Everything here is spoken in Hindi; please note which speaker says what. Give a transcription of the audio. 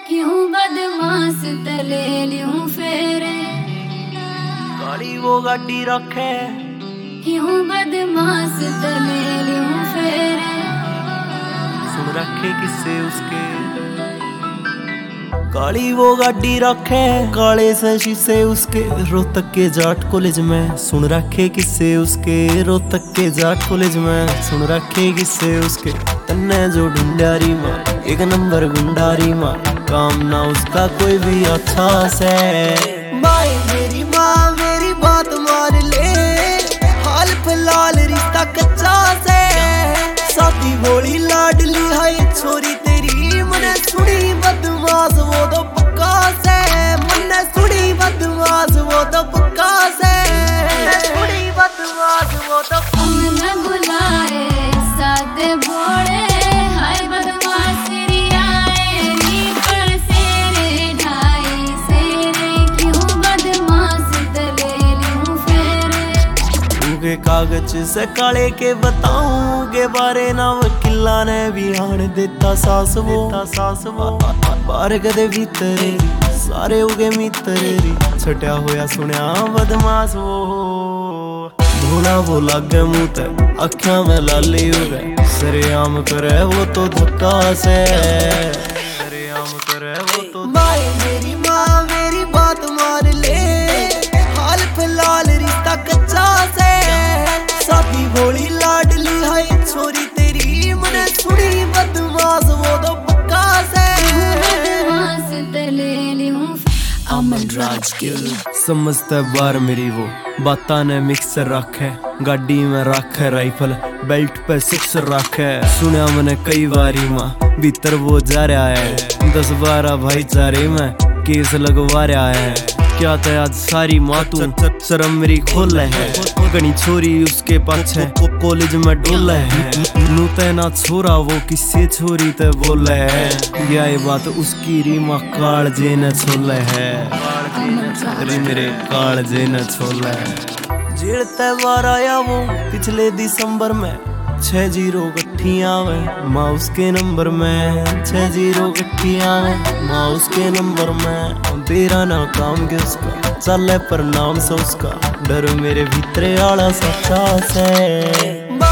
Speaker 1: क्यों बदमाश तले लियूं फेरे,
Speaker 2: काली वो गाड़ी रखे
Speaker 1: क्यों बदमाश तले लियूं फेरे।
Speaker 2: सुन रखे किस्से उसके, काली वो गाड़ी रखे काले से शीशे उसके, रोहतक के जाट कॉलेज में सुन रखे किस्से उसके, रोहतक के जाट कॉलेज में सुन रखे किस्से उसके। तन्ने जो ढूंढारी मार एक नंबर गुंडारी मार, काम ना उसका कोई भी अच्छा से। माए मेरी माँ मेरी बात मान ले, हाल फिलहाल रिश्ता कच्चा से। साथी भोली लाडली है छोरी तेरी, मने सुनी बदमाश वो तो पक्का से, मने सुनी बदमाश वो तो पक्का से, सुनी बदमाश वो तो।
Speaker 1: हम न बुलाए सादे भोले, हाय बदमाश तेरी आए नी पर सेरे ढाई सेरे, क्यों बदमाश तले लियूं फेरे।
Speaker 2: उगे कागज से काले के बताऊं के बारे ना वकीला ने भी हाण देता सास वो बार कदे भीतरे सारे उगे मितरेरी, छटिया होया सुनिया बदमाश वो। भोला वो लागे मुँह ते अखियां में लाली उगे, सरेआम करे वो तो धक्का से, सरेआम करे वो तो। माए मेरी माँ मेरी बात मान ले, हाल फिलहाल रिश्ता कच्चा से। साथी भोली लाडली है छोरी तेरी, मने सुनी बदमाश वो तो पक्का से,
Speaker 1: बदमाश तले लियूं
Speaker 2: अमन राज गिल। समझते बार मेरी वो बाता ने मिक्सर रखे, गाड़ी में रखे राइफल, बेल्ट पे सिक्सर रखे। सुना मैंने कई बारी माँ भीतर वो जा रहा है, 10-12 भाईचारे में केस लगवा रहा है। क्या ते आज सारी माँ तू शर्म मेरी खोल है, गणी छोरी उसके पाछे कॉलेज में डोल है। नू ते ना छोरा वो किसी छोरी ते बोले है, यह बात उसकी रीमा काल जे न छोले है, रे मेरे काल जे न छोले है। जेल त्योहार आया वो पिछले दिसंबर में, 6-0 गठिया में माँ उसके नंबर में, 6-0 गठिया में माँ उसके नंबर में। तेरा ना काम के उसका चले पर नाम से उसका, डर मेरे भीतरे आला सच्चा से।